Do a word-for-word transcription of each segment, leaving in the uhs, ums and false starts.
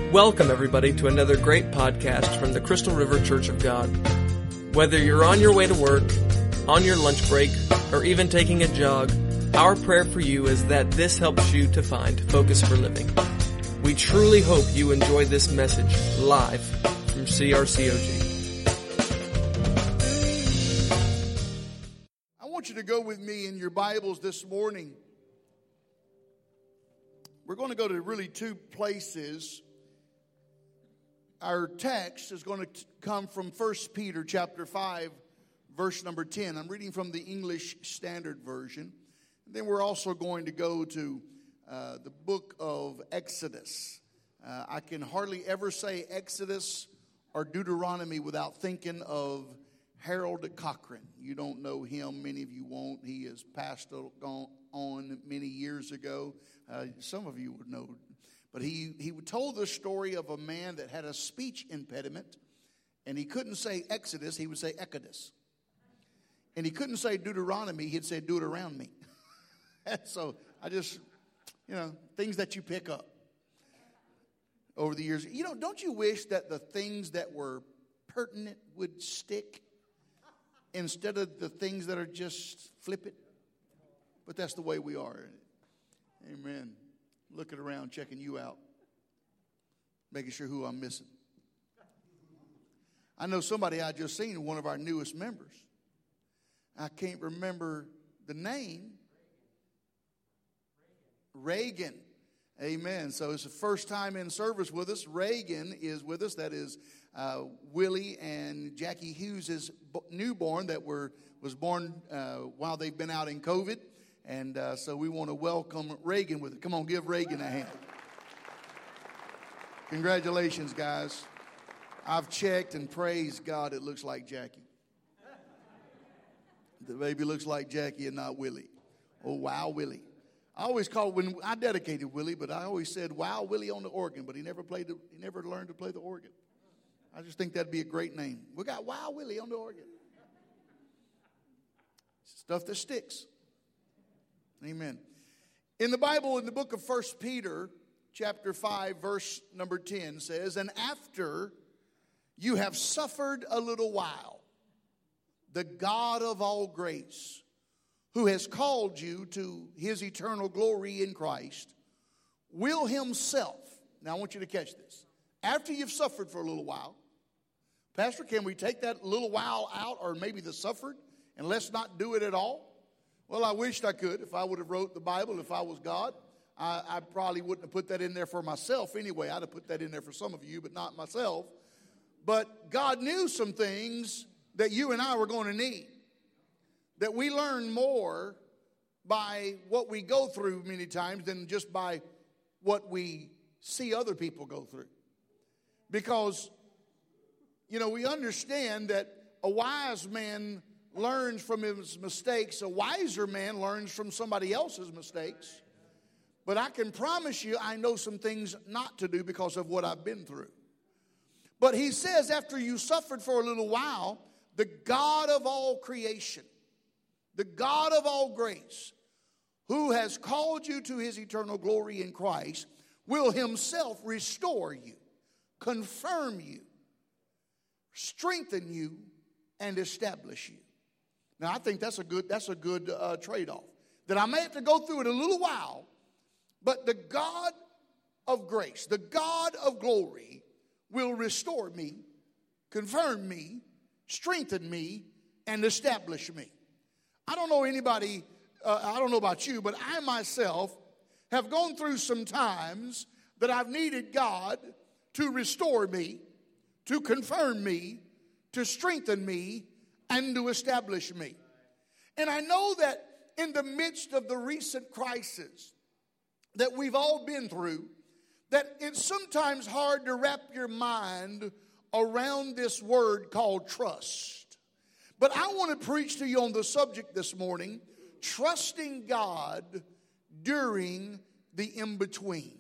Welcome, everybody, to another great podcast from the Crystal River Church of God. Whether you're on your way to work, on your lunch break, or even taking a jog, our prayer for you is that this helps you to find focus for living. We truly hope you enjoy this message live from C R C O G. I want you to go with me in your Bibles this morning. We're going to go to really two places. Our text is going to come from First Peter chapter five, verse number ten. I'm reading from the English Standard Version. And then we're also going to go to uh, the book of Exodus. Uh, I can hardly ever say Exodus or Deuteronomy without thinking of Harold Cochran. You don't know him. Many of you won't. He has passed on many years ago. Uh, some of you would know. But he, he told the story of a man that had a speech impediment, and he couldn't say Exodus, he would say Exodus. And he couldn't say Deuteronomy, he'd say do it around me. So I just, you know, things that you pick up over the years. You know, don't you wish that the things that were pertinent would stick instead of the things that are just flippant? But that's the way we are. Amen. Looking around, checking you out, making sure who I'm missing. I know somebody I just seen, one of our newest members. I can't remember the name. Reagan. Amen. So it's the first time in service with us. Reagan is with us. That is uh, Willie and Jackie Hughes' newborn that were was born uh, while they've been out in COVID. And uh, so we want to welcome Reagan with it. Come on, give Reagan a hand. Congratulations, guys. I've checked and praised God, it looks like Jackie. The baby looks like Jackie and not Willie. Oh, wow, Willie. I always called, when I dedicated Willie, but I always said, wow, Willie on the organ, but he never played, the, he never learned to play the organ. I just think that'd be a great name. We got wow, Willie on the organ. Stuff that sticks. Amen. In the Bible, in the book of First Peter, chapter five, verse number ten says, and after you have suffered a little while, the God of all grace, who has called you to his eternal glory in Christ, will himself, now I want you to catch this, after you've suffered for a little while, Pastor, can we take that little while out, or maybe the suffered, and let's not do it at all? Well, I wished I could. If I would have wrote the Bible, if I was God, I, I probably wouldn't have put that in there for myself anyway. I'd have put that in there for some of you, but not myself. But God knew some things that you and I were going to need. That we learn more by what we go through many times than just by what we see other people go through. Because, you know, we understand that a wise man learns from his mistakes. A wiser man learns from somebody else's mistakes. But I can promise you I know some things not to do because of what I've been through. But he says after you suffered for a little while, the God of all creation, the God of all grace, who has called you to his eternal glory in Christ, will himself restore you, confirm you, strengthen you, and establish you. Now, I think that's a good, that's a good uh, trade-off. That I may have to go through it a little while, but the God of grace, the God of glory, will restore me, confirm me, strengthen me, and establish me. I don't know anybody, uh, I don't know about you, but I myself have gone through some times that I've needed God to restore me, to confirm me, to strengthen me, and to establish me. And I know that in the midst of the recent crisis that we've all been through, that it's sometimes hard to wrap your mind around this word called trust. But I want to preach to you on the subject this morning, trusting God during the in-between.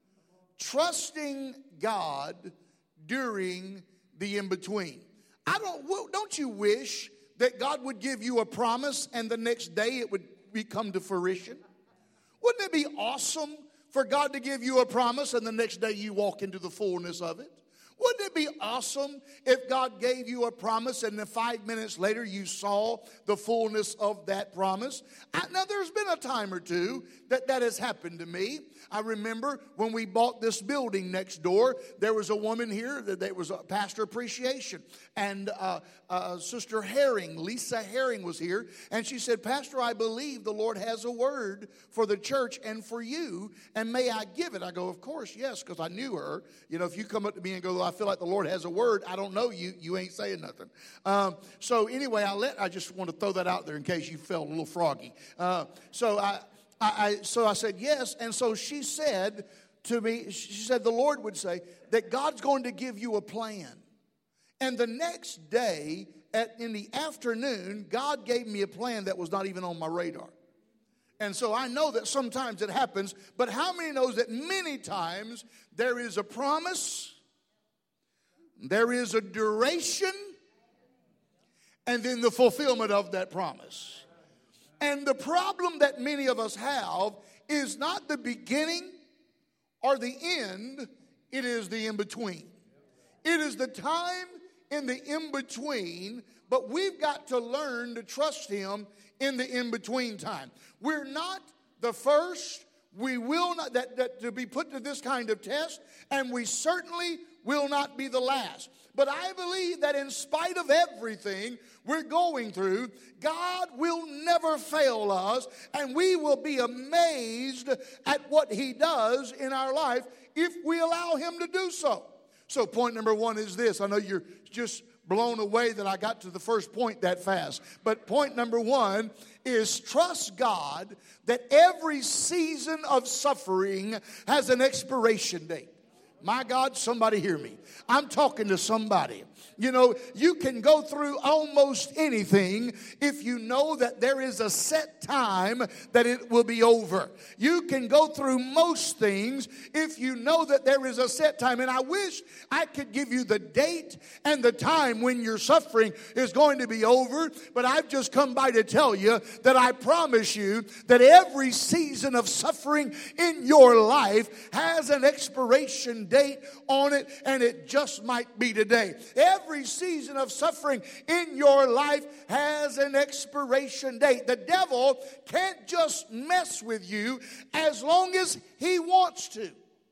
Trusting God during the in-between. I don't, don't you wish that God would give you a promise and the next day it would come to fruition? Wouldn't it be awesome for God to give you a promise and the next day you walk into the fullness of it? Wouldn't it be awesome if God gave you a promise and then five minutes later you saw the fullness of that promise? I, now, there's been a time or two that that has happened to me. I remember when we bought this building next door, there was a woman here that there was a pastor appreciation. And uh, uh, Sister Herring, Lisa Herring was here. And she said, Pastor, I believe the Lord has a word for the church and for you. And may I give it? I go, of course, yes, because I knew her. You know, if you come up to me and go, I feel like the Lord has a word, I don't know you, you ain't saying nothing. Um, so anyway, I let I just want to throw that out there in case you felt a little froggy. Uh, so I... I, I, so I said, yes. And so she said to me, she said, the Lord would say that God's going to give you a plan. And the next day, at, in the afternoon, God gave me a plan that was not even on my radar. And so I know that sometimes it happens, but how many knows that many times there is a promise, there is a duration, and then the fulfillment of that promise. And the problem that many of us have is not the beginning or the end, it is the in-between. It is the time in the in-between, but we've got to learn to trust Him in the in-between time. We're not the first, we will not, that, that to be put to this kind of test, and we certainly will not be the last. But I believe that in spite of everything we're going through, God will never fail us, and we will be amazed at what He does in our life if we allow Him to do so. So point number one is this. I know you're just blown away that I got to the first point that fast. But point number one is trust God that every season of suffering has an expiration date. My God, somebody hear me. I'm talking to somebody. You know, you can go through almost anything if you know that there is a set time that it will be over. You can go through most things if you know that there is a set time. And I wish I could give you the date and the time when your suffering is going to be over. But I've just come by to tell you that I promise you that every season of suffering in your life has an expiration date on it, and it just might be today. Every season of suffering in your life has an expiration date. The devil can't just mess with you as long as he wants to.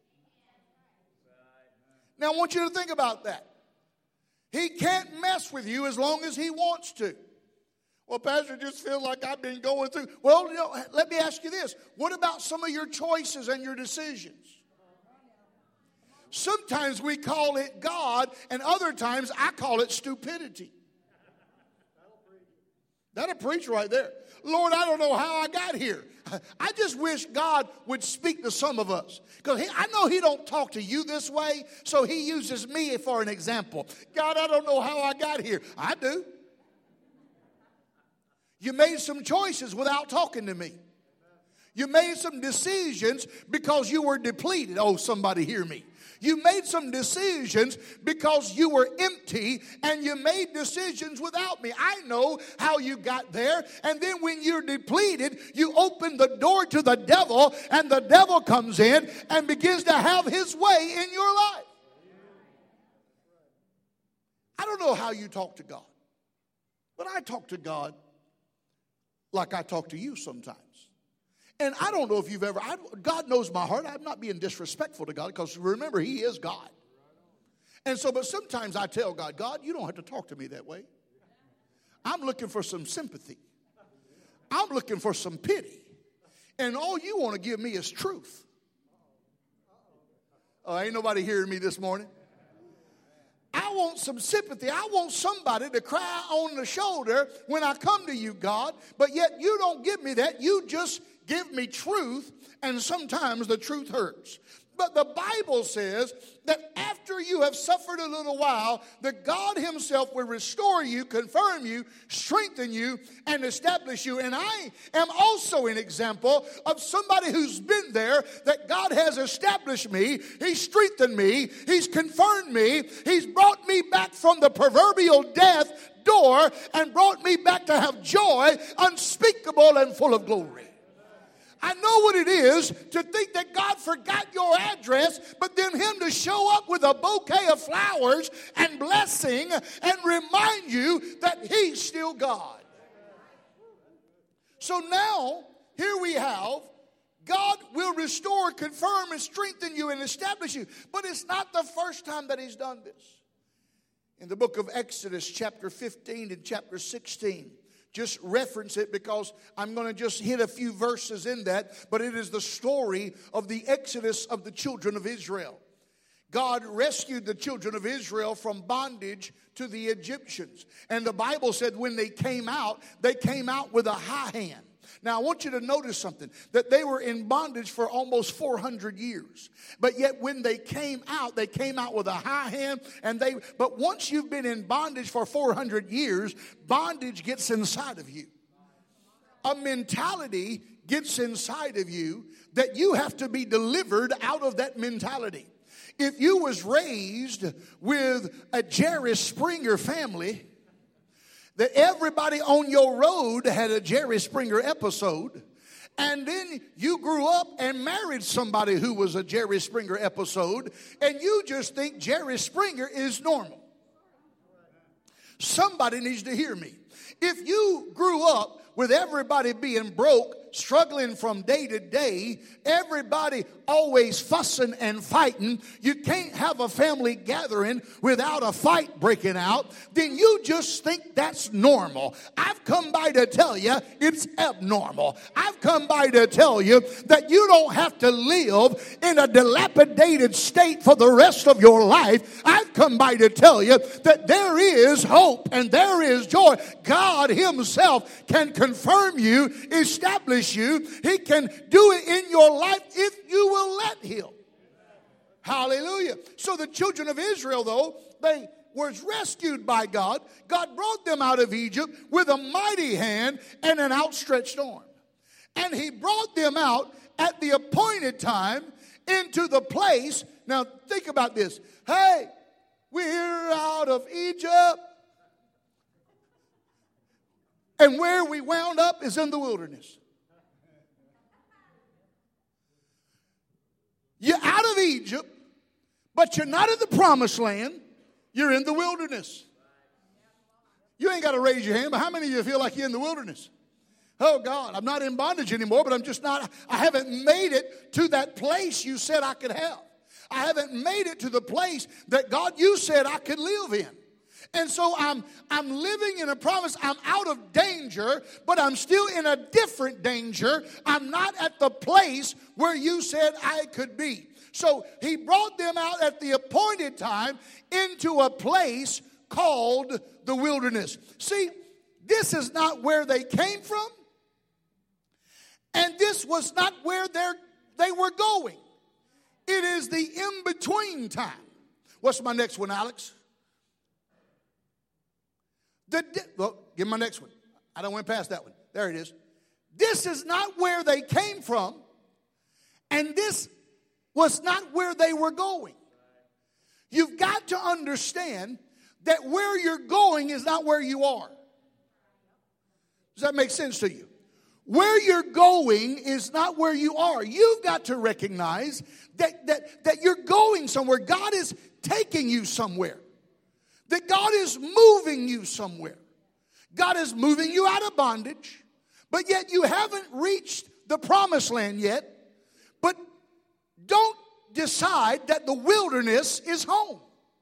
Now I want you to think about that. He can't mess with you as long as he wants to. Well, Pastor, just feel like I've been going through. Well, you know, let me ask you this. What about some of your choices and your decisions? Sometimes we call it God, and other times I call it stupidity. That'll preach right there. Lord, I don't know how I got here. I just wish God would speak to some of us. Because I know He don't talk to you this way, so He uses me for an example. God, I don't know how I got here. I do. You made some choices without talking to me. You made some decisions because you were depleted. Oh, somebody hear me. You made some decisions because you were empty, and you made decisions without me. I know how you got there. And then when you're depleted, you open the door to the devil, and the devil comes in and begins to have his way in your life. I don't know how you talk to God, but I talk to God like I talk to you sometimes. And I don't know if you've ever, I, God knows my heart. I'm not being disrespectful to God, because remember, He is God. And so, but sometimes I tell God, God, you don't have to talk to me that way. I'm looking for some sympathy. I'm looking for some pity. And all you want to give me is truth. Oh, ain't nobody hearing me this morning? I want some sympathy. I want somebody to cry on the shoulder when I come to you, God. But yet you don't give me that. You just give me truth, and sometimes the truth hurts. But the Bible says that after you have suffered a little while, that God Himself will restore you, confirm you, strengthen you, and establish you. And I am also an example of somebody who's been there, that God has established me. He's strengthened me. He's confirmed me. He's brought me back from the proverbial death door and brought me back to have joy unspeakable and full of glory. I know what it is to think that God forgot your address, but then him to show up with a bouquet of flowers and blessing and remind you that he's still God. So now, here we have, God will restore, confirm, and strengthen you and establish you. But it's not the first time that he's done this. In the book of Exodus, chapter fifteen and chapter sixteen, just reference it because I'm going to just hit a few verses in that. But it is the story of the exodus of the children of Israel. God rescued the children of Israel from bondage to the Egyptians. And the Bible said when they came out, they came out with a high hand. Now, I want you to notice something, that they were in bondage for almost four hundred years. But yet when they came out, they came out with a high hand. And they. But once you've been in bondage for four hundred years, bondage gets inside of you. A mentality gets inside of you that you have to be delivered out of that mentality. If you was raised with a Jerry Springer family, that everybody on your road had a Jerry Springer episode, and then you grew up and married somebody who was a Jerry Springer episode, and you just think Jerry Springer is normal. Somebody needs to hear me. If you grew up with everybody being broke, struggling from day to day, everybody always fussing and fighting, you can't have a family gathering without a fight breaking out, then you just think that's normal. I've come by to tell you it's abnormal. I've come by to tell you that you don't have to live in a dilapidated state for the rest of your life. I've come by to tell you that there is hope and there is joy. God himself can confirm you, establish you. He can do it in your life if you will let him. Hallelujah. So the children of Israel, though, they was rescued by God. God brought them out of Egypt with a mighty hand and an outstretched arm. And he brought them out at the appointed time into the place. Now think about this. Hey, we're out of Egypt. And where we wound up is in the wilderness. You're out of Egypt, but you're not in the promised land. You're in the wilderness. You ain't got to raise your hand, but how many of you feel like you're in the wilderness? Oh, God, I'm not in bondage anymore, but I'm just not, I haven't made it to that place you said I could have. I haven't made it to the place that, God, you said I could live in. And so I'm I'm living in a promise. I'm out of danger, but I'm still in a different danger. I'm not at the place where you said I could be. So he brought them out at the appointed time into a place called the wilderness. See, this is not where they came from, and this was not where they're, they were going. It is the in-between time. What's my next one, Alex? The, well, give me my next one. I don't went past that one. There it is. This is not where they came from, and this was not where they were going. You've got to understand that where you're going is not where you are. Does that make sense to you? Where you're going is not where you are. You've got to recognize that, that, that you're going somewhere. God is taking you somewhere. That God is moving you somewhere. God is moving you out of bondage, but yet you haven't reached the promised land yet. But don't decide that the wilderness is home.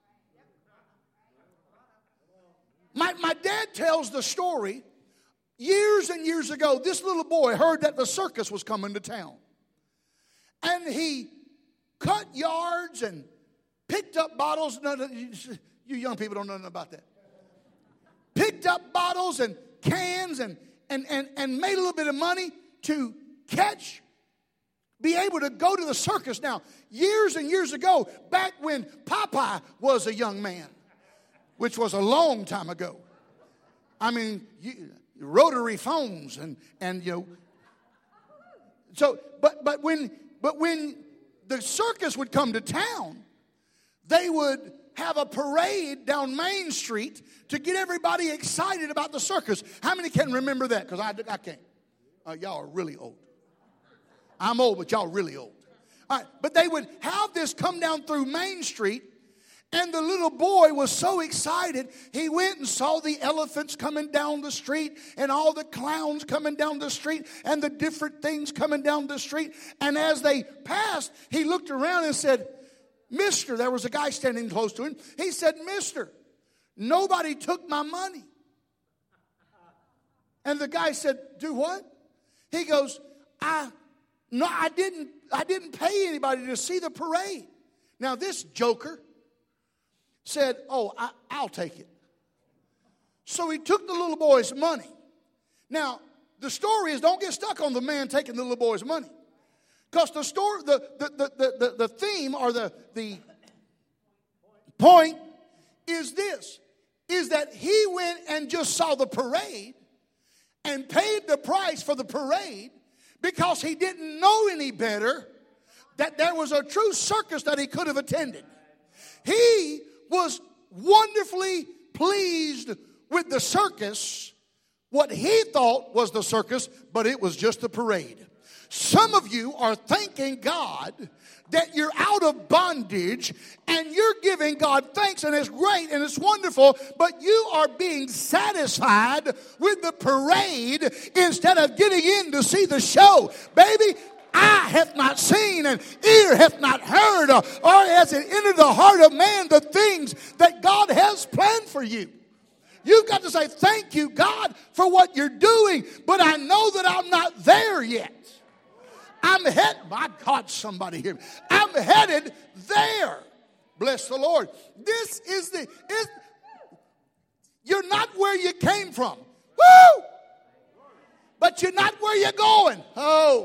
My, my dad tells the story. Years and years ago, this little boy heard that the circus was coming to town. And he cut yards and picked up bottles. No, no, you young people don't know nothing about that. Picked up bottles and cans and, and, and, and made a little bit of money to catch, be able to go to the circus. Now, years and years ago, back when Popeye was a young man, which was a long time ago. I mean, you, rotary phones and, and you know. So, but, but when, but when the circus would come to town, they would have a parade down Main Street to get everybody excited about the circus. How many can remember that? Because I, I can't. Uh, y'all are really old. I'm old, but y'all really old. All right, but they would have this come down through Main Street, and the little boy was so excited, he went and saw the elephants coming down the street and all the clowns coming down the street and the different things coming down the street. And as they passed, he looked around and said, Mister, there was a guy standing close to him. He said, Mister, nobody took my money. And the guy said, do what? He goes, I no, I didn't I didn't pay anybody to see the parade. Now this joker said, oh, I, I'll take it. So he took the little boy's money. Now, the story is, don't get stuck on the man taking the little boy's money. Because the story, the, the, the, the, the theme or the, the point is this, is that he went and just saw the parade and paid the price for the parade because he didn't know any better that there was a true circus that he could have attended. He was wonderfully pleased with the circus, what he thought was the circus, but it was just a parade. Some of you are thanking God that you're out of bondage and you're giving God thanks, and it's great and it's wonderful, but you are being satisfied with the parade instead of getting in to see the show. Baby, eye hath not seen and ear hath not heard, or, or has it entered the heart of man the things that God has planned for you. You've got to say, thank you, God, for what you're doing, but I know that I'm not there yet. I'm headed, my God, somebody here. I'm headed there. Bless the Lord. This is the, it, you're not where you came from. Woo! But you're not where you're going. Oh.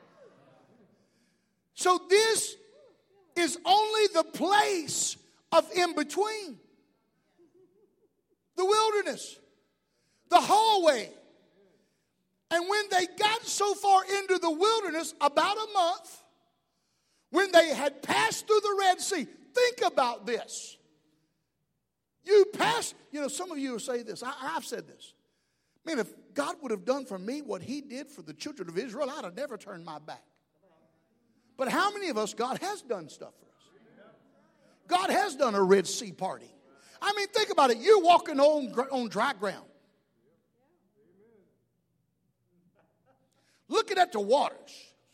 So this is only the place of in between. The wilderness. The hallway. And when they got so far into the wilderness, about a month, when they had passed through the Red Sea, think about this. You pass, you know, some of you will say this. I, I've said this. Man, if God would have done for me what he did for the children of Israel, I'd have never turned my back. But how many of us, God has done stuff for us? God has done a Red Sea party. I mean, think about it. You're walking on, on dry ground. Looking at the waters.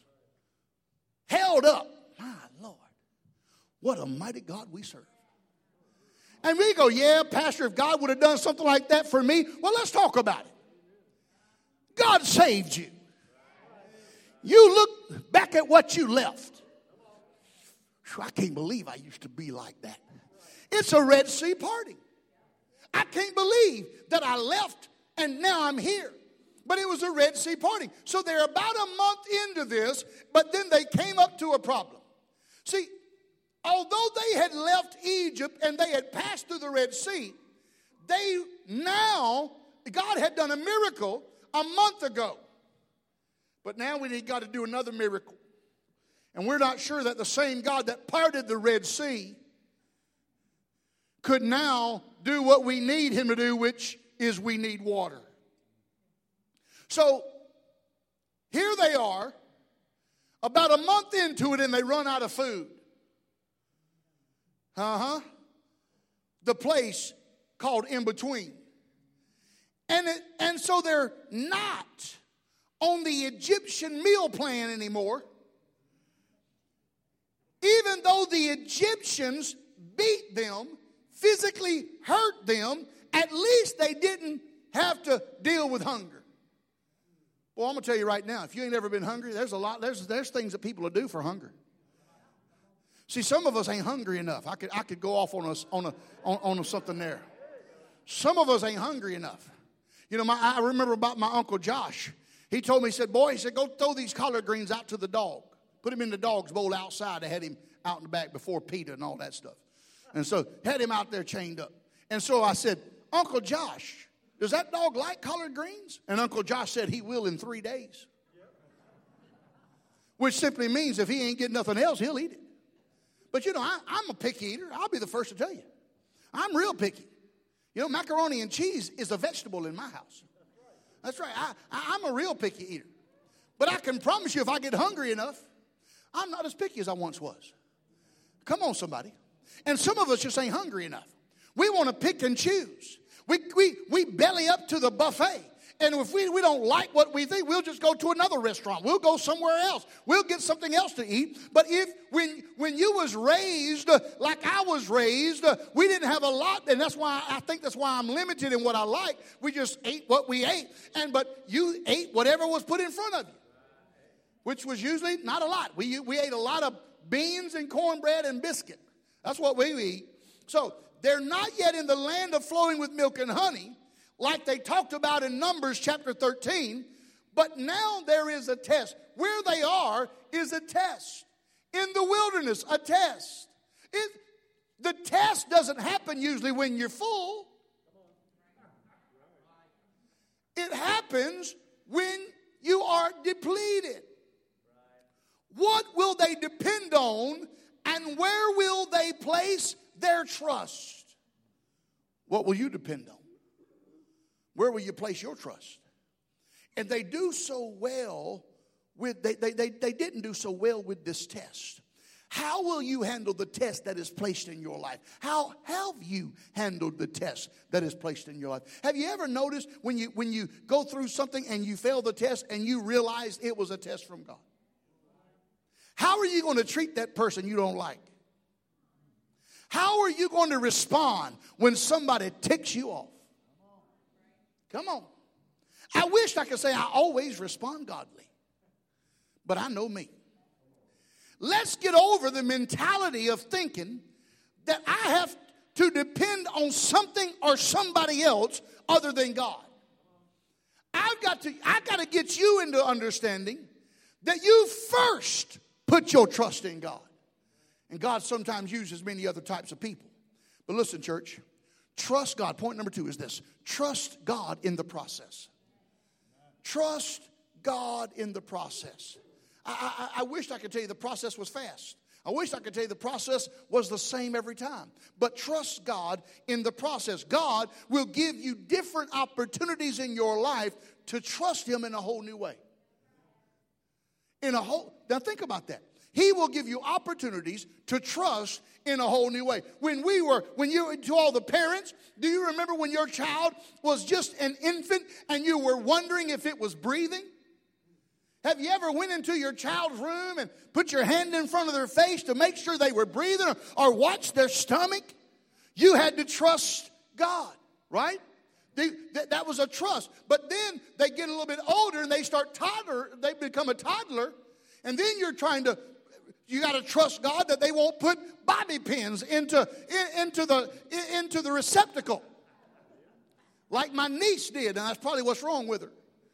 Held up. My Lord. What a mighty God we serve. And we go, yeah, Pastor, if God would have done something like that for me, well, let's talk about it. God saved you. You look back at what you left. I can't believe I used to be like that. It's a Red Sea party. I can't believe that I left and now I'm here. But it was a Red Sea party. So they're about a month into this, but then they came up to a problem. See, although they had left Egypt and they had passed through the Red Sea, they now, God had done a miracle a month ago. But now we got to do another miracle. And we're not sure that the same God that parted the Red Sea could now do what we need him to do, which is we need water. So here they are, about a month into it, and they run out of food. Uh-huh. The place called In Between. And, it, and so they're not on the Egyptian meal plan anymore. Even though the Egyptians beat them, physically hurt them, at least they didn't have to deal with hunger. Well, I'm going to tell you right now, if you ain't ever been hungry, there's a lot, there's, there's things that people will do for hunger. See, some of us ain't hungry enough. I could, I could go off on a, on a, on, on a something there. Some of us ain't hungry enough. You know, my, I remember about my Uncle Josh. He told me, he said, boy, he said, go throw these collard greens out to the dog. Put him in the dog's bowl outside. They had him out in the back before PETA and all that stuff. And so had him out there chained up. And so I said, Uncle Josh, does that dog like collard greens? And Uncle Josh said he will in three days. Which simply means if he ain't getting nothing else, he'll eat it. But you know, I, I'm a picky eater. I'll be the first to tell you. I'm real picky. You know, macaroni and cheese is a vegetable in my house. That's right. I, I, I'm a real picky eater. But I can promise you, if I get hungry enough, I'm not as picky as I once was. Come on, somebody. And some of us just ain't hungry enough. We want to pick and choose. We, we, we belly up to the buffet. And if we, we don't like what we think, we'll just go to another restaurant. We'll go somewhere else. We'll get something else to eat. But if when when you was raised uh, like I was raised, uh, we didn't have a lot. And that's why I think that's why I'm limited in what I like. We just ate what we ate. And but you ate whatever was put in front of you, which was usually not a lot. We, we ate a lot of beans and cornbread and biscuit. That's what we eat. So they're not yet in the land of flowing with milk and honey, like they talked about in Numbers chapter thirteen, but now there is a test. Where they are is a test. In the wilderness, a test. It, the test doesn't happen usually when you're full. It happens when you are depleted. What will they depend on, and where will they place their trust? What will you depend on? Where will you place your trust? And they do so well with, they, they, they, they didn't do so well with this test. How will you handle the test that is placed in your life? How have you handled the test that is placed in your life? Have you ever noticed when you, when you go through something and you fail the test and you realize it was a test from God? How are you going to treat that person you don't like? How are you going to respond when somebody ticks you off? Come on. I wish I could say I always respond godly, but I know me. Let's get over the mentality of thinking that I have to depend on something or somebody else other than God. I've got to, I've got to get you into understanding that you first put your trust in God. And God sometimes uses many other types of people. But listen, church, trust God. Point number two is this. Trust God in the process. Trust God in the process. I, I, I wish I could tell you the process was fast. I wish I could tell you the process was the same every time. But trust God in the process. God will give you different opportunities in your life to trust Him in a whole new way. In a whole, now think about that. He will give you opportunities to trust in a whole new way. When we were, when you, to all the parents, do you remember when your child was just an infant and you were wondering if it was breathing? Have you ever went into your child's room and put your hand in front of their face to make sure they were breathing, or, or watch their stomach? You had to trust God, right? They, that, that was a trust. But then they get a little bit older and they start toddler, they become a toddler, and then you're trying to, you got to trust God that they won't put bobby pins into, in, into, the, in, into the receptacle. Like my niece did, and that's probably what's wrong with her.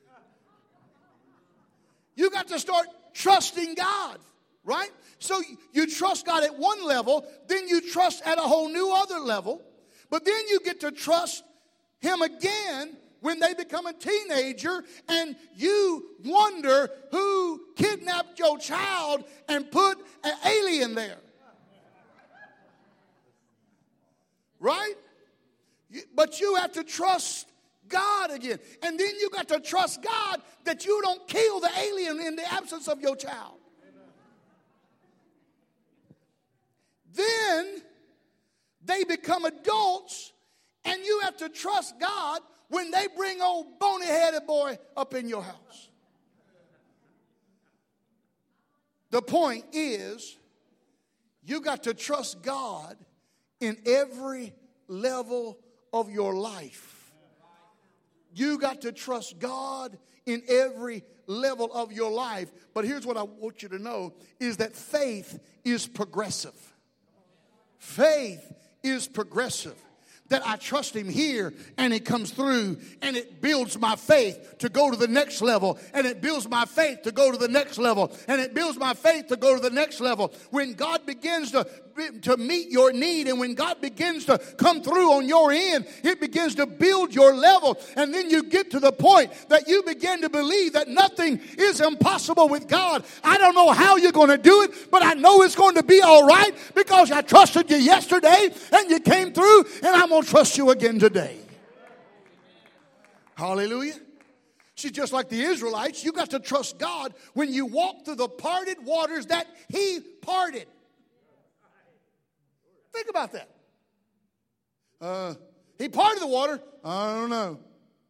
You got to start trusting God, right? So you trust God at one level, then you trust at a whole new other level, but then you get to trust Him again when they become a teenager and you wonder who kidnapped your child and put an alien there. Right? But you have to trust God again. And then you got to trust God that you don't kill the alien in the absence of your child. Then they become adults and you have to trust God when they bring old bony-headed boy up in your house. The point is, you got to trust God in every level of your life. You got to trust God in every level of your life. But here's what I want you to know, is that faith is progressive. Faith is progressive. That I trust Him here and it comes through and it builds my faith to go to the next level, and it builds my faith to go to the next level, and it builds my faith to go to the next level. When God begins to, to meet your need, and when God begins to come through on your end, it begins to build your level, and then you get to the point that you begin to believe that nothing is impossible with God. I don't know how you're going to do it, but I know it's going to be all right because I trusted you yesterday and you came through, and I'm going to trust you again today. Hallelujah. See, just like the Israelites, you got to trust God when you walk through the parted waters that He parted. Think about that. Uh, he parted the water. I don't know.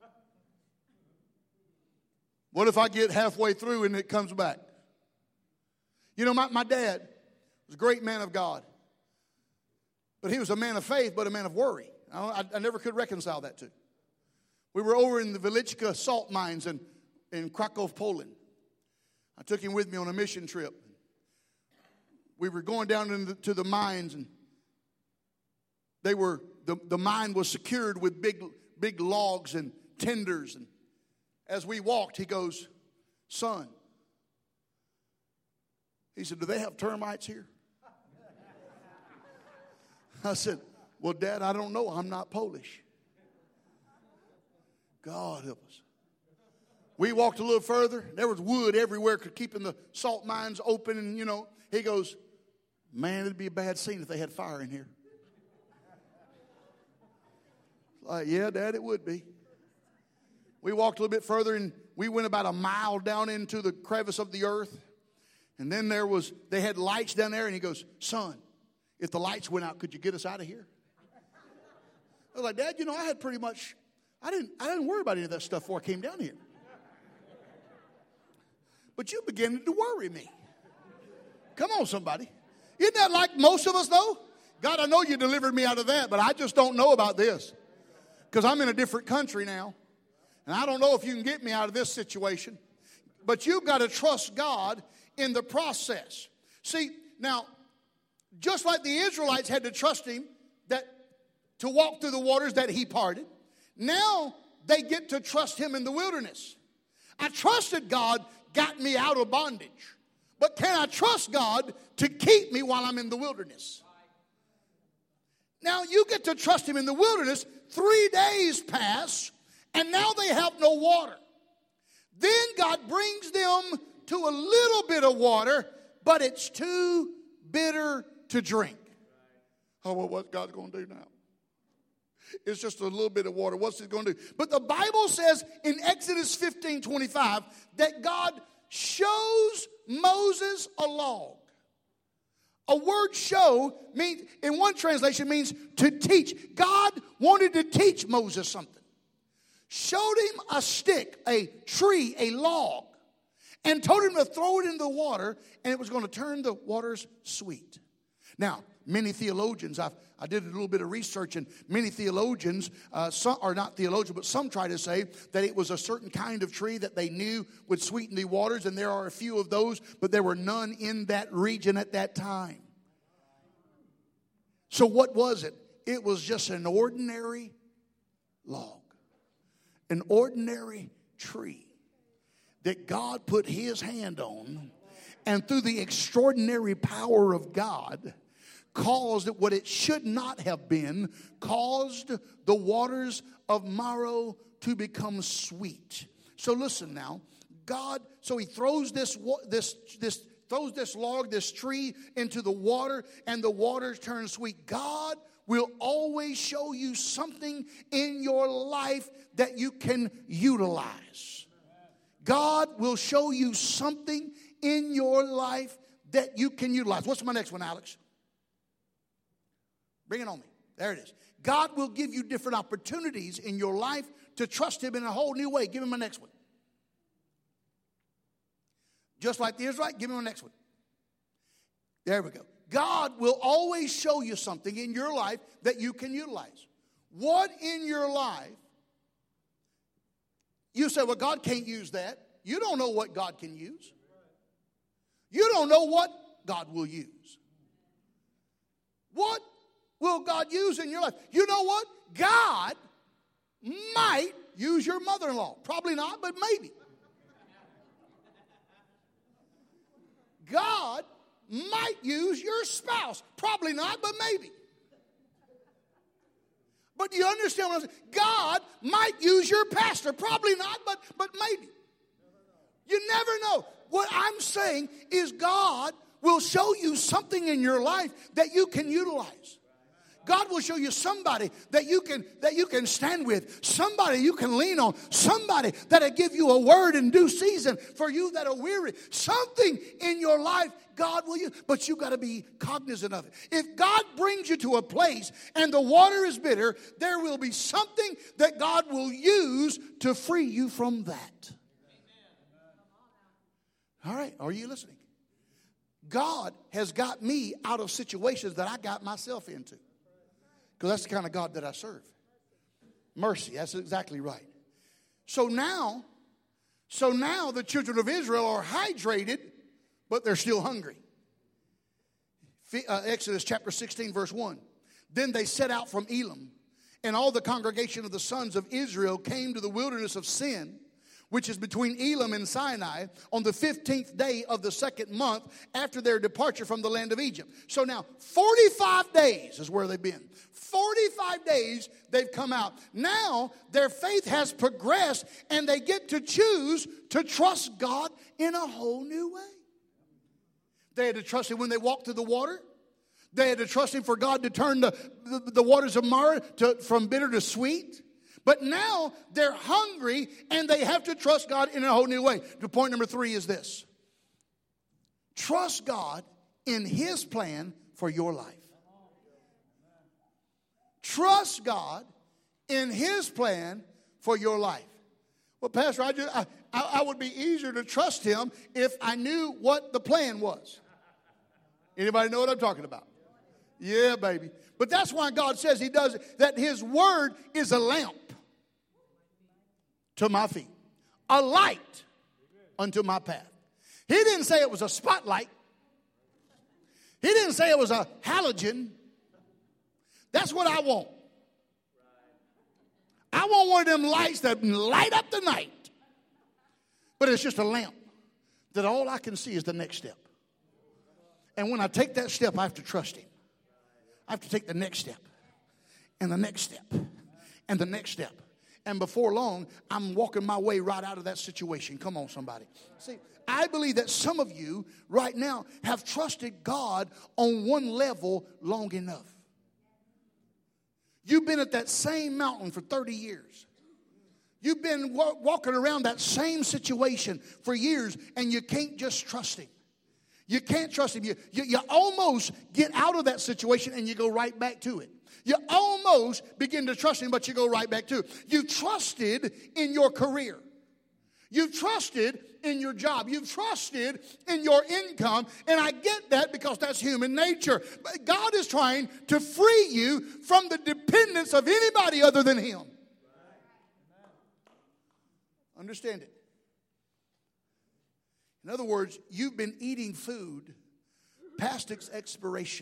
What if I get halfway through and it comes back? You know, my, my dad was a great man of God. But he was a man of faith, but a man of worry. I, I, I never could reconcile that two. We were over in the Wieliczka salt mines in, in Krakow, Poland. I took him with me on a mission trip. We were going down into to the mines, and they were the, the mine was secured with big big logs and tenders. And as we walked, he goes, "Son," he said, "do they have termites here?" I said, "Well, Dad, I don't know. I'm not Polish." God help us. We walked a little further. There was wood everywhere, keeping the salt mines open. And, you know, he goes, "Man, it'd be a bad scene if they had fire in here." Like, yeah, Dad, it would be. We walked a little bit further, and we went about a mile down into the crevice of the earth. And then there was, they had lights down there. And he goes, "Son, if the lights went out, could you get us out of here?" I was like, "Dad, you know, I had pretty much, I didn't, I didn't worry about any of that stuff before I came down here. But you began to worry me." Come on, somebody. Isn't that like most of us, though? God, I know you delivered me out of that, but I just don't know about this. Because I'm in a different country now. And I don't know if you can get me out of this situation. But you've got to trust God in the process. See, now, just like the Israelites had to trust Him that to walk through the waters that He parted, now they get to trust Him in the wilderness. I trusted God got me out of bondage. But can I trust God to keep me while I'm in the wilderness? Now you get to trust Him in the wilderness. Three days pass, and now they have no water. Then God brings them to a little bit of water, but it's too bitter to drink. Oh, well, what's God going to do now? It's just a little bit of water. What's it going to do? But the Bible says in Exodus fifteen twenty-five that God shows Moses a log. A word show means, in one translation, means to teach. God wanted to teach Moses something. Showed him a stick, a tree, a log, and told him to throw it in the water, and it was going to turn the waters sweet. Now, many theologians, I've, I did a little bit of research, and many theologians, uh, some are not theologians, but some try to say that it was a certain kind of tree that they knew would sweeten the waters, and there are a few of those, but there were none in that region at that time. So what was it? It was just an ordinary log, an ordinary tree that God put His hand on, and through the extraordinary power of God, caused what it should not have been, caused the waters of Marrow to become sweet. So listen now, God, so He throws this, this, this, throws this log, this tree into the water, and the water turns sweet. God will always show you something in your life that you can utilize. God will show you something in your life that you can utilize. What's my next one, Alex? Bring it on me. There it is. God will give you different opportunities in your life to trust Him in a whole new way. Give Him my next one. Just like the Israelite, give Him my next one. There we go. God will always show you something in your life that you can utilize. What in your life, you say, well, God can't use that. You don't know what God can use. You don't know what God will use. What will God use in your life? You know what? God might use your mother-in-law. Probably not, but maybe. God might use your spouse. Probably not, but maybe. But you understand what I'm saying? God might use your pastor. Probably not, but, but maybe. You never know. What I'm saying is God will show you something in your life that you can utilize. God will show you somebody that you can that you can stand with, somebody you can lean on, somebody that'll give you a word in due season for you that are weary. Something in your life God will use, but you got to be cognizant of it. If God brings you to a place and the water is bitter, there will be something that God will use to free you from that. All right, are you listening? God has got me out of situations that I got myself into. Because that's the kind of God that I serve. Mercy, that's exactly right. So now, so now the children of Israel are hydrated, but they're still hungry. Uh, Exodus chapter sixteen, verse one. Then they set out from Elim, and all the congregation of the sons of Israel came to the wilderness of Sin, which is between Elim and Sinai, on the fifteenth day of the second month after their departure from the land of Egypt. So now, forty-five days is where they've been. forty-five days they've come out. Now, their faith has progressed, and they get to choose to trust God in a whole new way. They had to trust Him when they walked through the water. They had to trust Him for God to turn the, the, the waters of Marah to, from bitter to sweet. But now they're hungry and they have to trust God in a whole new way. The point number three is this. Trust God in His plan for your life. Trust God in His plan for your life. Well, Pastor, I, just, I, I would be easier to trust Him if I knew what the plan was. Anybody know what I'm talking about? Yeah, baby. But that's why God says He does it, that His word is a lamp to my feet, a light unto my path. He didn't say it was a spotlight. He didn't say it was a halogen. That's what I want. I want one of them lights that light up the night. But it's just a lamp that all I can see is the next step. And when I take that step, I have to trust Him. I have to take the next step, and the next step, and the next step. And before long, I'm walking my way right out of that situation. Come on, somebody. See, I believe that some of you right now have trusted God on one level long enough. You've been at that same mountain for thirty years. You've been wa- walking around that same situation for years, and you can't just trust Him. You can't trust Him. You, you, you almost get out of that situation, and you go right back to it. You almost begin to trust Him, but you go right back to it. You trusted in your career. You've trusted in your job. You've trusted in your income. And I get that because that's human nature. But God is trying to free you from the dependence of anybody other than Him. Understand it. In other words, you've been eating food past its expiration.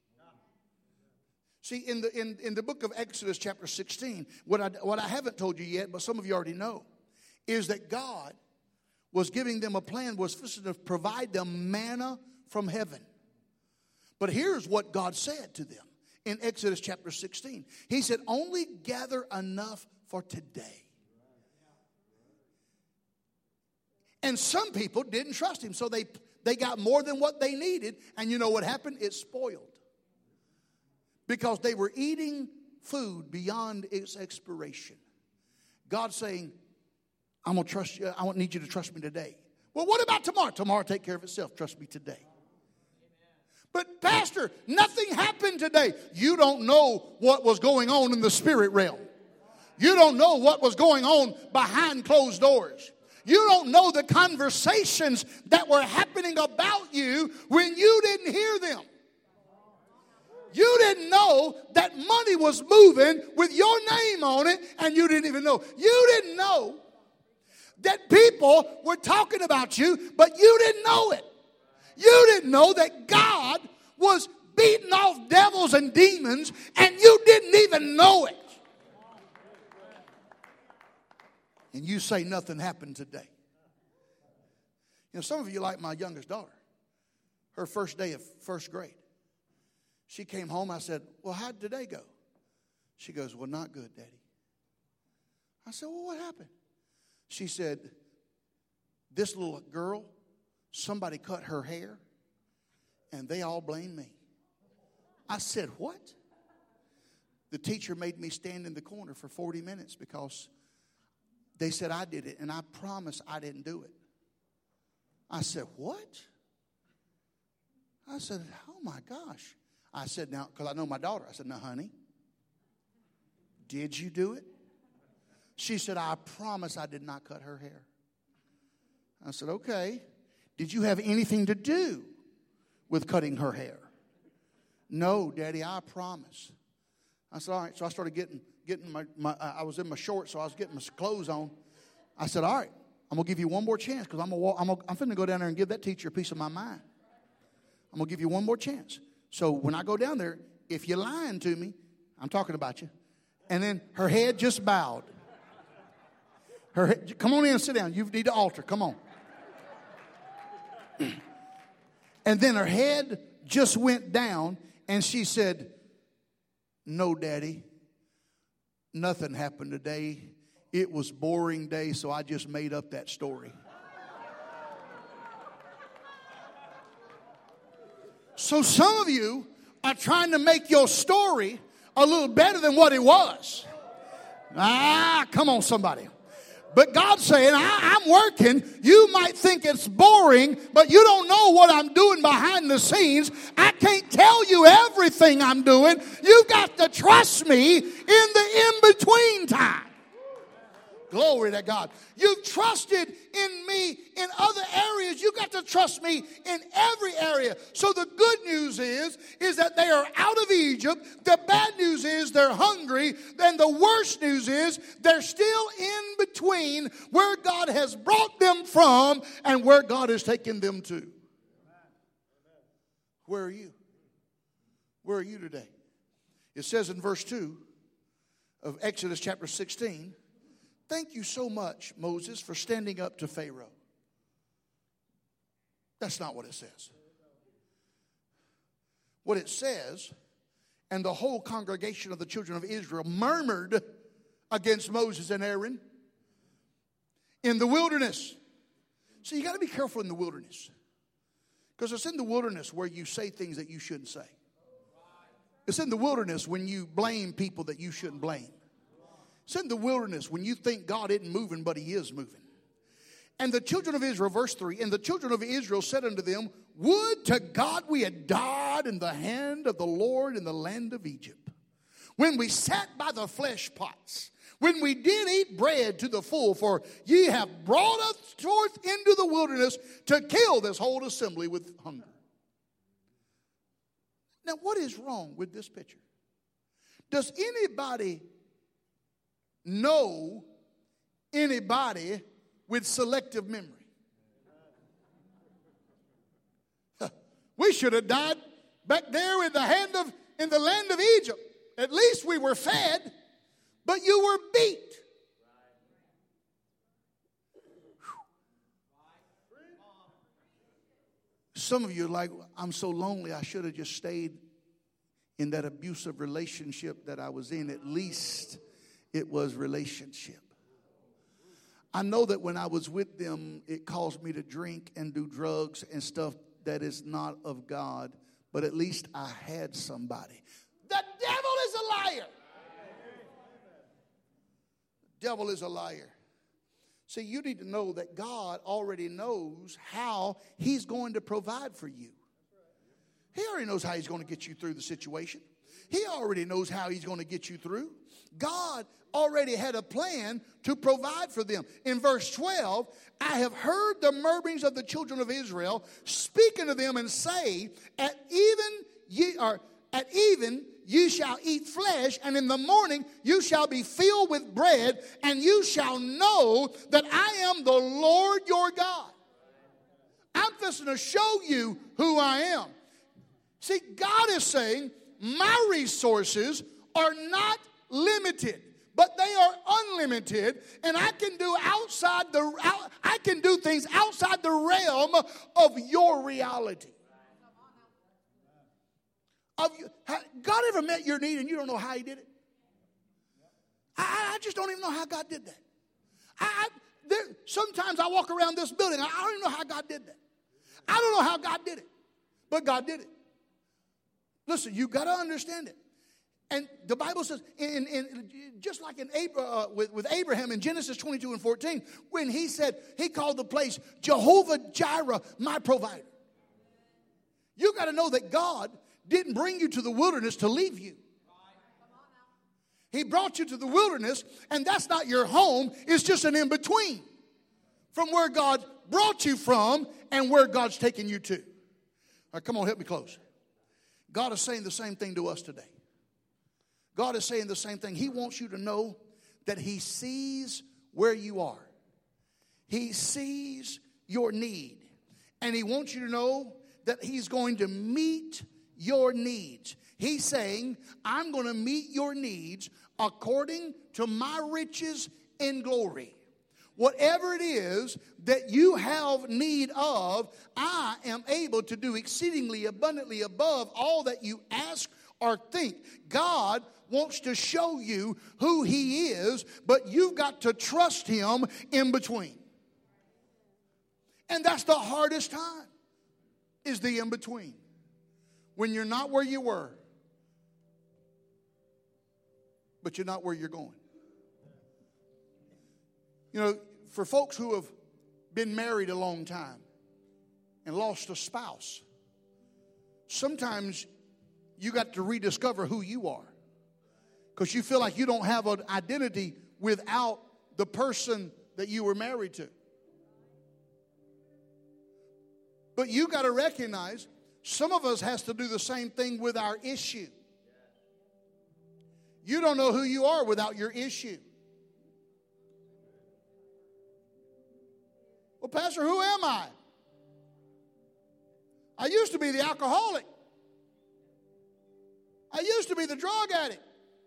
See, in the in, in the book of Exodus chapter sixteen, what I, what I haven't told you yet, but some of you already know, is that God was giving them a plan, was to provide them manna from heaven. But here's what God said to them in Exodus chapter sixteen. He said, only gather enough for today. And some people didn't trust Him, so they, they got more than what they needed. And you know what happened? It spoiled. Because they were eating food beyond its expiration. God's saying, I'm going to trust you. I need you to trust me today. Well, what about tomorrow? Tomorrow will take care of itself. Trust me today. But Pastor, nothing happened today. You don't know what was going on in the spirit realm. You don't know what was going on behind closed doors. You don't know the conversations that were happening about you when you didn't hear them. You didn't know that money was moving with your name on it, and you didn't even know. You didn't know that people were talking about you, but you didn't know it. You didn't know that God was beating off devils and demons, and you didn't even know it. And you say nothing happened today. You know, some of you like my youngest daughter. Her first day of first grade. She came home. I said, well, how did today go? She goes, well, not good, Daddy. I said, well, what happened? She said, this little girl, somebody cut her hair, and they all blame me. I said, what? the teacher made me stand in the corner for forty minutes because they said I did it, and I promise I didn't do it. I said, what? I said, oh my gosh. I said, now, because I know my daughter. I said, now, honey, did you do it? She said, I promise I did not cut her hair. I said, okay. Did you have anything to do with cutting her hair? No, Daddy, I promise. I said, all right. So I started getting, getting my, my I was in my shorts, so I was getting my clothes on. I said, all right, I'm going to give you one more chance because I'm going I'm I'm finna go down there and give that teacher a piece of my mind. I'm going to give you one more chance. So when I go down there, if you're lying to me, I'm talking about you. And then her head just bowed. Her head, come on in and sit down. You need the altar. Come on. And then her head just went down and she said, no, Daddy, nothing happened today. It was boring day, so I just made up that story. So some of you are trying to make your story a little better than what it was. Ah, come on, somebody. But God's saying, I, I'm working. You might think it's boring, but you don't know what I'm doing behind the scenes. I can't tell you everything I'm doing. You've got to trust me in the in-between time. Glory to God. You've trusted in me in other areas. You got to trust me in every area. So the good news is, is that they are out of Egypt. The bad news is they're hungry. Then the worst news is they're still in between where God has brought them from and where God has taken them to. Where are you? Where are you today? It says in verse two of Exodus chapter sixteen, thank you so much, Moses, for standing up to Pharaoh. That's not what it says. What it says, and the whole congregation of the children of Israel murmured against Moses and Aaron in the wilderness. So you got to be careful in the wilderness. Because it's in the wilderness where you say things that you shouldn't say. It's in the wilderness when you blame people that you shouldn't blame. It's in the wilderness when you think God isn't moving, but he is moving. And the children of Israel, verse three, and the children of Israel said unto them, would to God we had died in the hand of the Lord in the land of Egypt, when we sat by the flesh pots, when we did eat bread to the full, for ye have brought us forth into the wilderness to kill this whole assembly with hunger. Now, what is wrong with this picture? Does anybody know anybody with selective memory? We should have died back there in the hand of in the land of Egypt. At least we were fed, but you were beat. Some of you are like, I'm so lonely, I should have just stayed in that abusive relationship that I was in. At least it was relationship. I know that when I was with them, it caused me to drink and do drugs and stuff that is not of God. But at least I had somebody. The devil is a liar. The devil is a liar. See, you need to know that God already knows how he's going to provide for you. He already knows how he's going to get you through the situation. He already knows how he's going to get you through. God already had a plan to provide for them. In verse twelve, I have heard the murmurings of the children of Israel, speaking to them and say, at even ye are at even you shall eat flesh, and in the morning you shall be filled with bread, and you shall know that I am the Lord your God. I'm just going to show you who I am. See, God is saying, my resources are not limited, but they are unlimited, and I can do outside the I can do things outside the realm of your reality. Of you, God ever met your need and you don't know how he did it? I, I just don't even know how God did that. I, I there, sometimes I walk around this building, I don't even know how God did that. I don't know how God did it, but God did it. Listen, you got to understand it. And the Bible says, in, in, just like in uh, with, with Abraham in Genesis twenty-two and fourteen, when he said, he called the place Jehovah Jireh, my provider. You got to know that God didn't bring you to the wilderness to leave you. He brought you to the wilderness, and that's not your home. It's just an in-between from where God brought you from and where God's taking you to. All right, come on, help me close. God is saying the same thing to us today. God is saying the same thing. He wants you to know that He sees where you are. He sees your need. And He wants you to know that He's going to meet your needs. He's saying, I'm going to meet your needs according to my riches in glory. Whatever it is that you have need of, I am able to do exceedingly abundantly above all that you ask or think. God wants to show you who He is, but you've got to trust Him in between. And that's the hardest time, is the in between. When you're not where you were, but you're not where you're going. You know, for folks who have been married a long time and lost a spouse, sometimes you got to rediscover who you are. Because you feel like you don't have an identity without the person that you were married to. But you got to recognize some of us has to do the same thing with our issue. You don't know who you are without your issue. Well, Pastor, who am I? I used to be the alcoholic. I used to be the drug addict.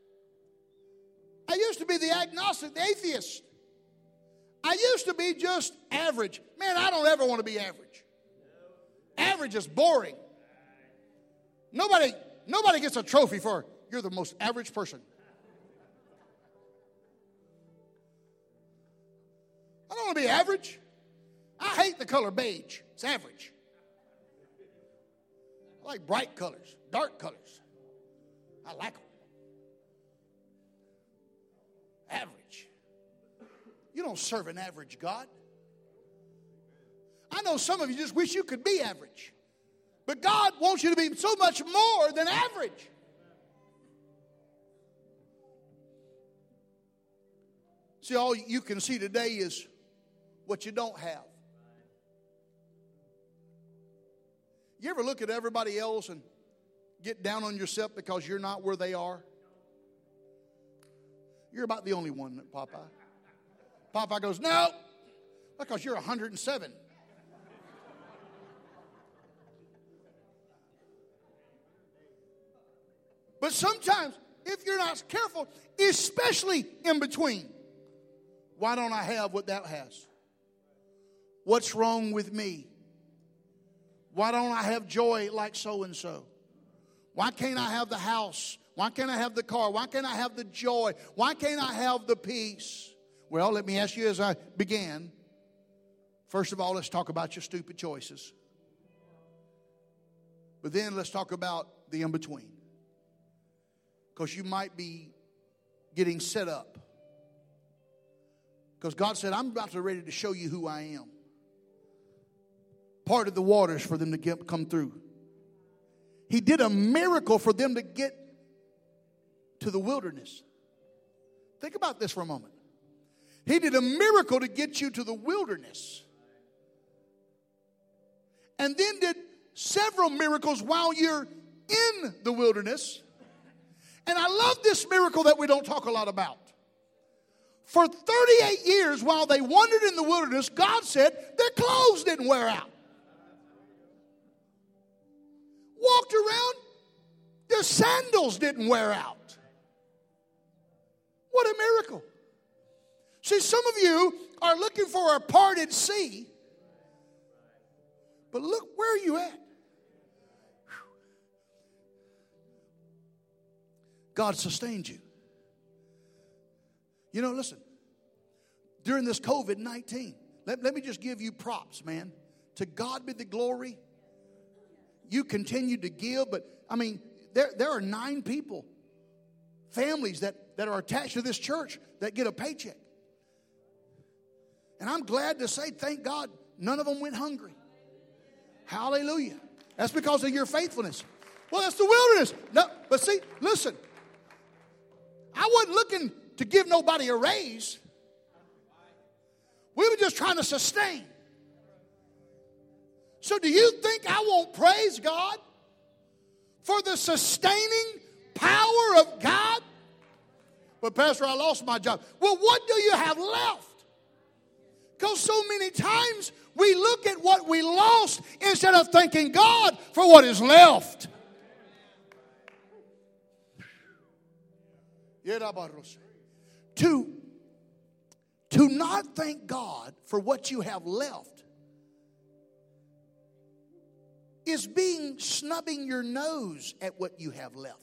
I used to be the agnostic, the atheist. I used to be just average. Man, I don't ever want to be average. Average is boring. Nobody, nobody gets a trophy for you're the most average person. I don't want to be average. I hate the color beige. It's average. I like bright colors, dark colors. I like them. Average. You don't serve an average God. I know some of you just wish you could be average. But God wants you to be so much more than average. See, all you can see today is what you don't have. You ever look at everybody else and get down on yourself because you're not where they are? You're about the only one, Popeye. Popeye goes, no, because you're one hundred seven. But sometimes, if you're not careful, especially in between, why don't I have what that has? What's wrong with me? Why don't I have joy like so-and-so? Why can't I have the house? Why can't I have the car? Why can't I have the joy? Why can't I have the peace? Well, let me ask you as I began. First of all, let's talk about your stupid choices. But then let's talk about the in-between. Because you might be getting set up. Because God said, I'm about to ready to show you who I am. Parted the waters for them to get, come through. He did a miracle for them to get to the wilderness. Think about this for a moment. He did a miracle to get you to the wilderness. And then did several miracles while you're in the wilderness. And I love this miracle that we don't talk a lot about. For thirty-eight years while they wandered in the wilderness, God said their clothes didn't wear out. Walked around, their sandals didn't wear out. What a miracle. See, some of you are looking for a parted sea. But look, where are you at? God sustained you. You know, listen. During this covid nineteen, let, let me just give you props, man. To God be the glory. You continue to give, but, I mean, there, there are nine people families that, that are attached to this church that get a paycheck. And I'm glad to say, thank God, none of them went hungry. Hallelujah. That's because of your faithfulness. Well, that's the wilderness. No, but see, listen. I wasn't looking to give nobody a raise. We were just trying to sustain. So do you think I won't praise God for the sustaining power of God? But Pastor, I lost my job. Well, what do you have left? Because so many times we look at what we lost instead of thanking God for what is left. To, to not thank God for what you have left is being snubbing your nose at what you have left.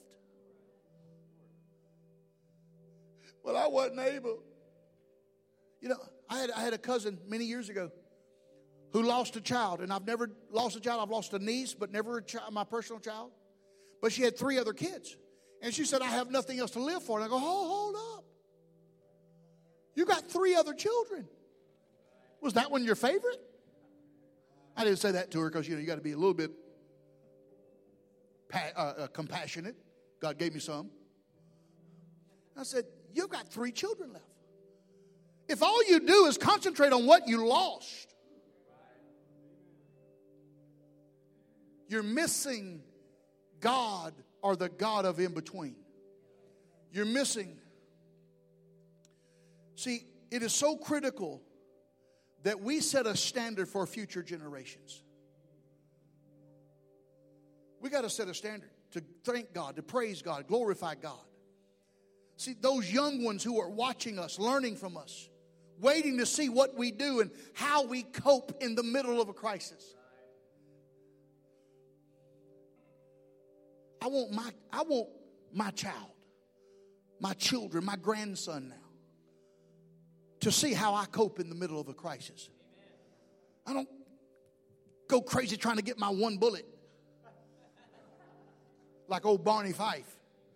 Well, I wasn't able. You know, I had, I had a cousin many years ago who lost a child. And I've never lost a child. I've lost a niece, but never a child, my personal child. But she had three other kids. And she said, I have nothing else to live for. And I go, oh, hold up. You got three other children. Was that one your favorite? I didn't say that to her because, you know, you got to be a little bit pa- uh, uh, compassionate. God gave me some. I said, you've got three children left. If all you do is concentrate on what you lost, you're missing God or the God of in between. You're missing. See, it is so critical that we set a standard for future generations. We got to set a standard to thank God, to praise God, glorify God. See, those young ones who are watching us, learning from us, waiting to see what we do and how we cope in the middle of a crisis. I want my, I want my child, my children, my grandson now to see how I cope in the middle of a crisis. I don't go crazy trying to get my one bullet like old Barney Fife.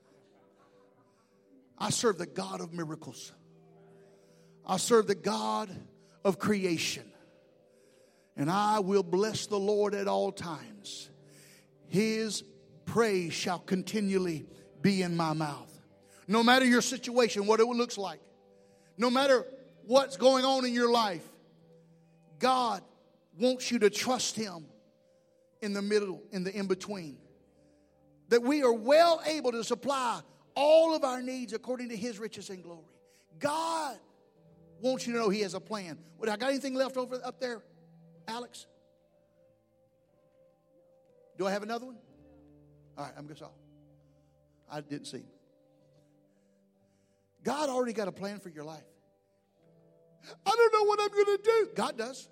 I serve the God of miracles. I serve the God of creation. And I will bless the Lord at all times. His praise shall continually be in my mouth. No matter your situation, what it looks like. No matter what's going on in your life. God wants you to trust Him in the middle, in the in-between. That we are well able to supply all of our needs according to His riches and glory. God wants you to know He has a plan. What, I got anything left over up there, Alex? Do I have another one? All right, I'm good. I didn't see him. God already got a plan for your life. I don't know what I'm going to do. God does.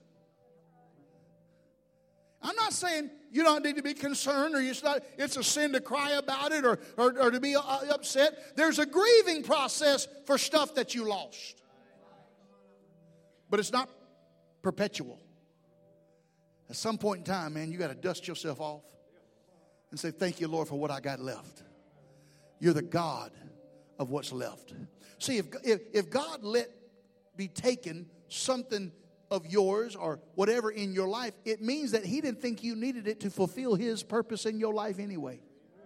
I'm not saying you don't need to be concerned or it's, not, it's a sin to cry about it or, or, or to be upset. There's a grieving process for stuff that you lost. But it's not perpetual. At some point in time, man, you got to dust yourself off and say, thank you, Lord, for what I got left. You're the God of what's left. See, if, if, if God let be taken something of yours or whatever in your life, it means that He didn't think you needed it to fulfill His purpose in your life anyway.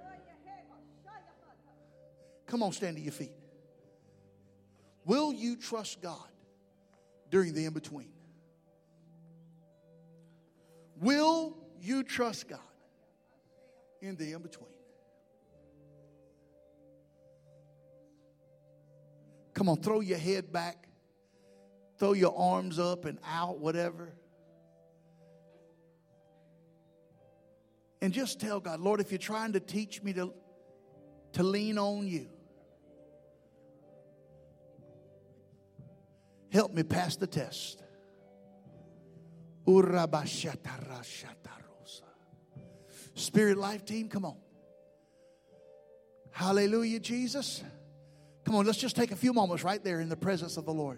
Come on, stand to your feet. Will you trust God during the in-between? Will you trust God in the in-between? Come on, throw your head back. Throw your arms up and out, whatever. And just tell God, Lord, if you're trying to teach me to, to lean on you, help me pass the test. Spirit Life team, come on. Hallelujah, Jesus. Come on, let's just take a few moments right there in the presence of the Lord.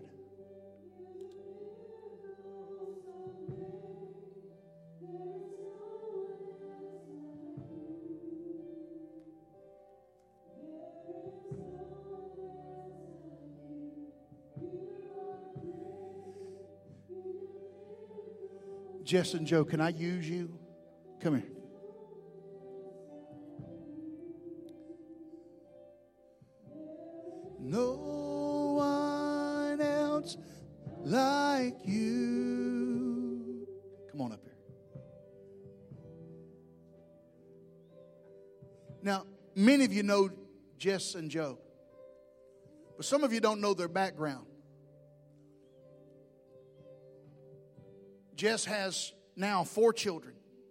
Jess and Joe, can I use you? Come here. No one else like you. Come on up here. Now, many of you know Jess and Joe, but some of you don't know their background. Jess has now four children.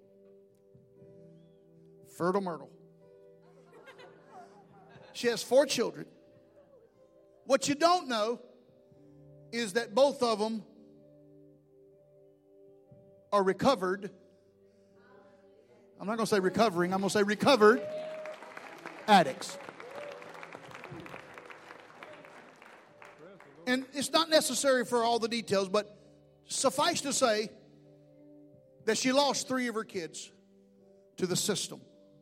Fertile Myrtle. She has four children. What you don't know is that both of them are recovered. I'm not going to say recovering. I'm going to say recovered addicts. And it's not necessary for all the details, but suffice to say that she lost three of her kids to the system.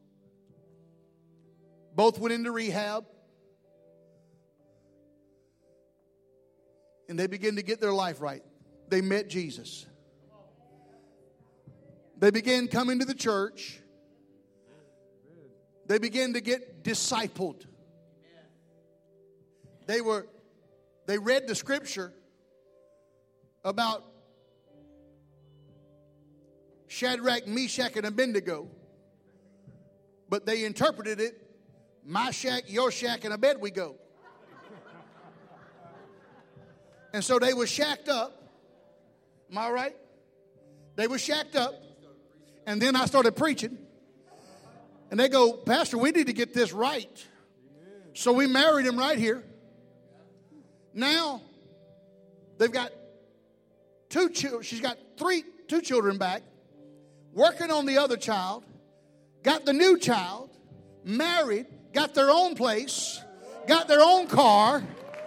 Both went into rehab. And they began to get their life right. They met Jesus. They began coming to the church. They began to get discipled. They were, they read the scripture about Shadrach, Meshach, and Abednego. But they interpreted it, my shack, your shack, and a bed we go. And so they were shacked up. Am I right? They were shacked up. And then I started preaching. And they go, Pastor, we need to get this right. So we married him right here. Now, they've got two children. She's got three, two children back. Working on the other child. Got the new child. Married. Got their own place. Got their own car.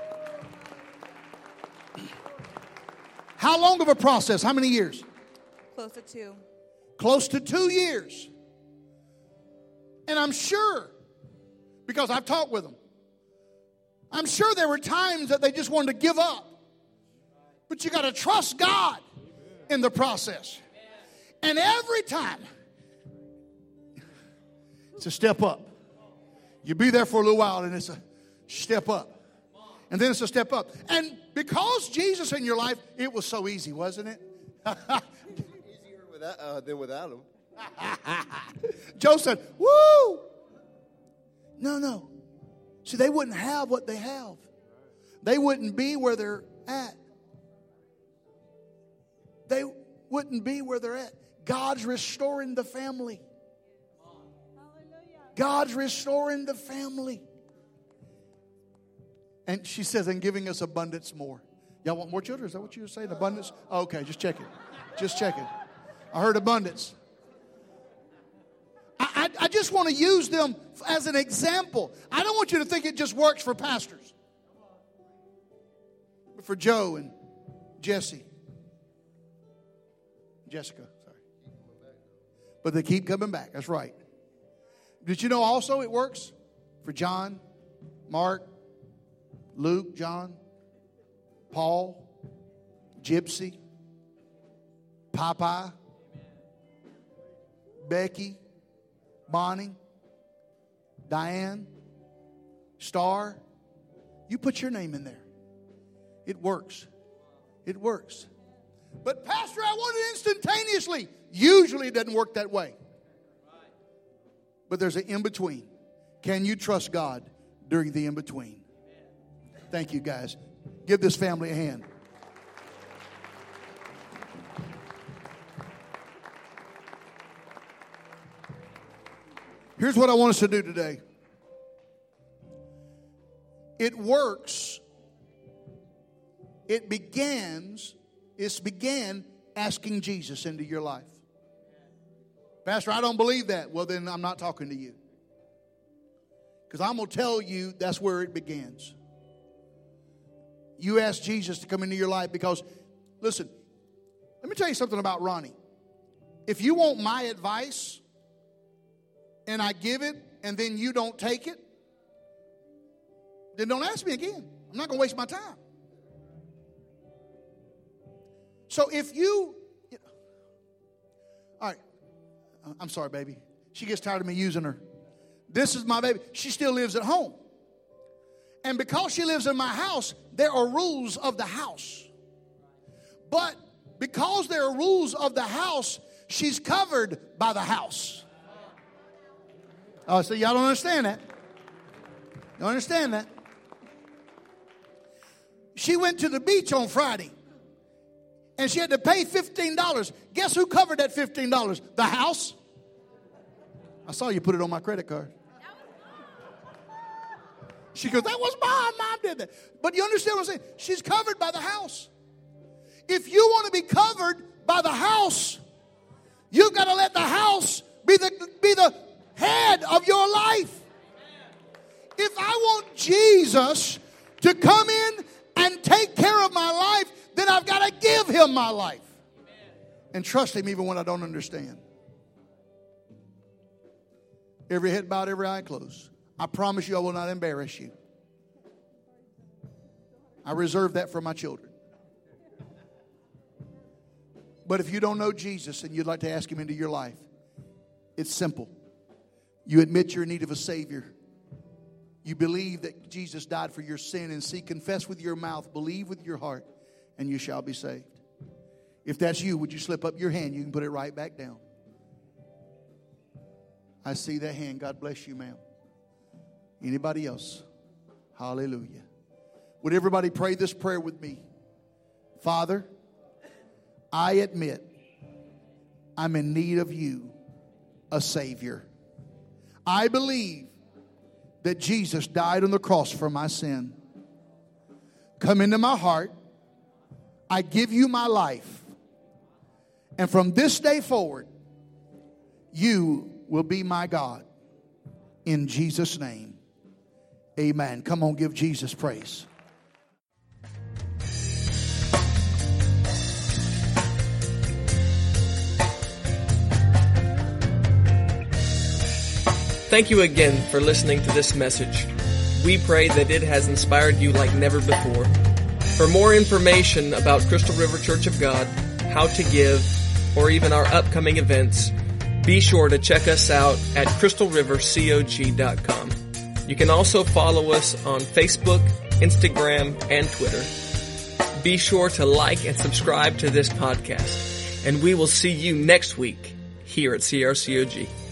How long of a process? How many years? Close to two. Close to two years. And I'm sure, because I've talked with them, I'm sure there were times that they just wanted to give up. But you got to trust God in the process. And every time, it's a step up. You be there for a little while and it's a step up. And then it's a step up. And because Jesus in your life, it was so easy, wasn't it? Easier without, uh, than without him. Joe said, woo! No, no. See, they wouldn't have what they have. They wouldn't be where they're at. They wouldn't be where they're at. God's restoring the family. God's restoring the family. And she says, and giving us abundance more. Y'all want more children? Is that what you were saying? Abundance? Oh, okay, just checking. Just checking. I heard abundance. I, I, I just want to use them as an example. I don't want you to think it just works for pastors. But for Joe and Jesse. Jessica, sorry. But they keep coming back. That's right. Did you know also it works for John, Mark, Luke, John, Paul, Gypsy, Popeye, Becky, Bonnie, Diane, Star. You put your name in there. It works. It works. But Pastor, I want it instantaneously. Usually it doesn't work that way. But there's an in-between. Can you trust God during the in-between? Thank you, guys. Give this family a hand. Here's what I want us to do today. It works. It begins, it's began asking Jesus into your life. Pastor, I don't believe that. Well, then I'm not talking to you. Because I'm going to tell you that's where it begins. You ask Jesus to come into your life because, listen, let me tell you something about Ronnie. If you want my advice and I give it and then you don't take it, then don't ask me again. I'm not going to waste my time. So if you, I'm sorry, baby. She gets tired of me using her. This is my baby. She still lives at home. And because she lives in my house, there are rules of the house. But because there are rules of the house, she's covered by the house. Oh, so y'all don't understand that. Don't understand that. She went to the beach on Friday. And she had to pay fifteen dollars. Guess who covered that fifteen dollars? The house. I saw you put it on my credit card. She goes, that was mom. Mom did that. But you understand what I'm saying? She's covered by the house. If you want to be covered by the house, you've got to let the house be the, be the head of your life. If I want Jesus to come in and take care of my life, then I've got to give him my life. And trust him even when I don't understand. Every head bowed, every eye closed. I promise you I will not embarrass you. I reserve that for my children. But if you don't know Jesus and you'd like to ask him into your life, it's simple. You admit you're in need of a Savior. You believe that Jesus died for your sin and see, confess with your mouth, believe with your heart, and you shall be saved. If that's you, would you slip up your hand? You can put it right back down. I see that hand. God bless you, ma'am. Anybody else? Hallelujah. Would everybody pray this prayer with me? Father, I admit I'm in need of you, a Savior. I believe that Jesus died on the cross for my sin. Come into my heart. I give you my life. And from this day forward, you will be my God. In Jesus' name. Amen. Come on, give Jesus praise. Thank you again for listening to this message. We pray that it has inspired you like never before. For more information about Crystal River Church of God, how to give, or even our upcoming events, be sure to check us out at crystal river cog dot com. You can also follow us on Facebook, Instagram, and Twitter. Be sure to like and subscribe to this podcast, and we will see you next week here at C R C O G.